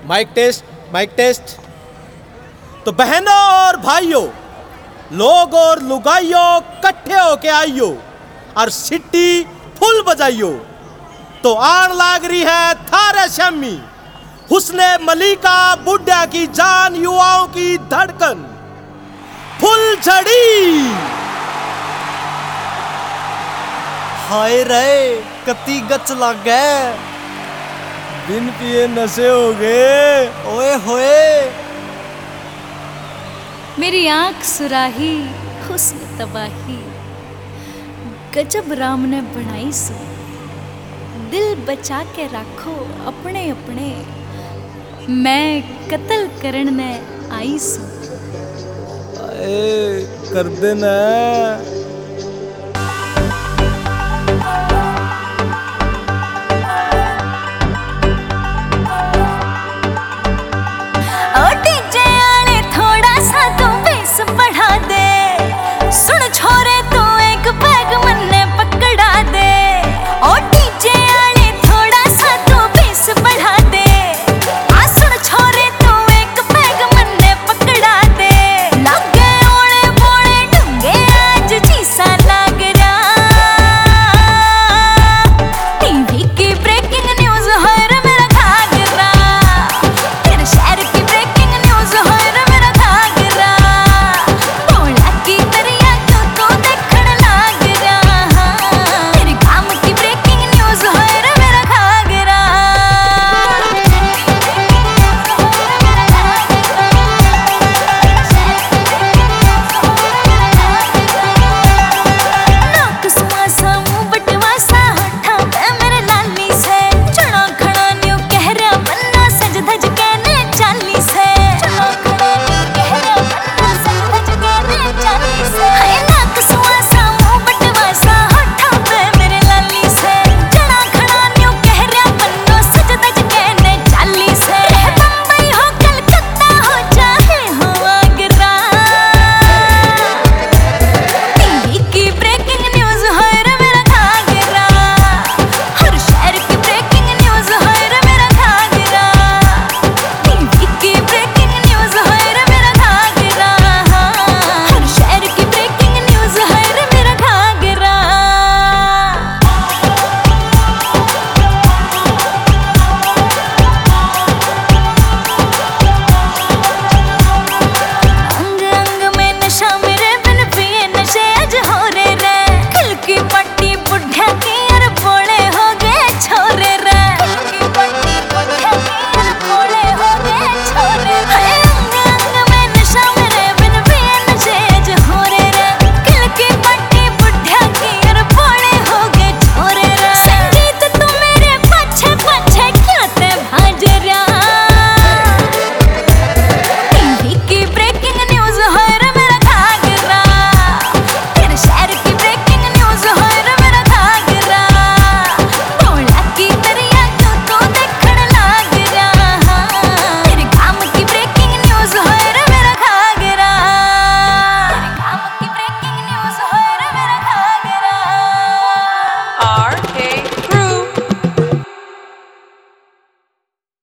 Mic test, mic test. तो बहनों और भाइयों, लोग और लुगाइयों, कट्ठे होके आइयो और सिट्टी फुल बजाइयो। तो आन लाग रही है थारे शम्मी, हुस्ने मलिका, बुढ़िया की जान, युवाओं की धड़कन, फुलझड़ी। हाय रे कती गच लग गए, बिन पिए नशे हो गए। ओए होए। मेरी आंख सुराही, हुस्न तबाही, गजब राम ने बनाई सो। दिल बचा के रखो अपने अपने, मैं कत्ल करन ने आई सो। कर देना।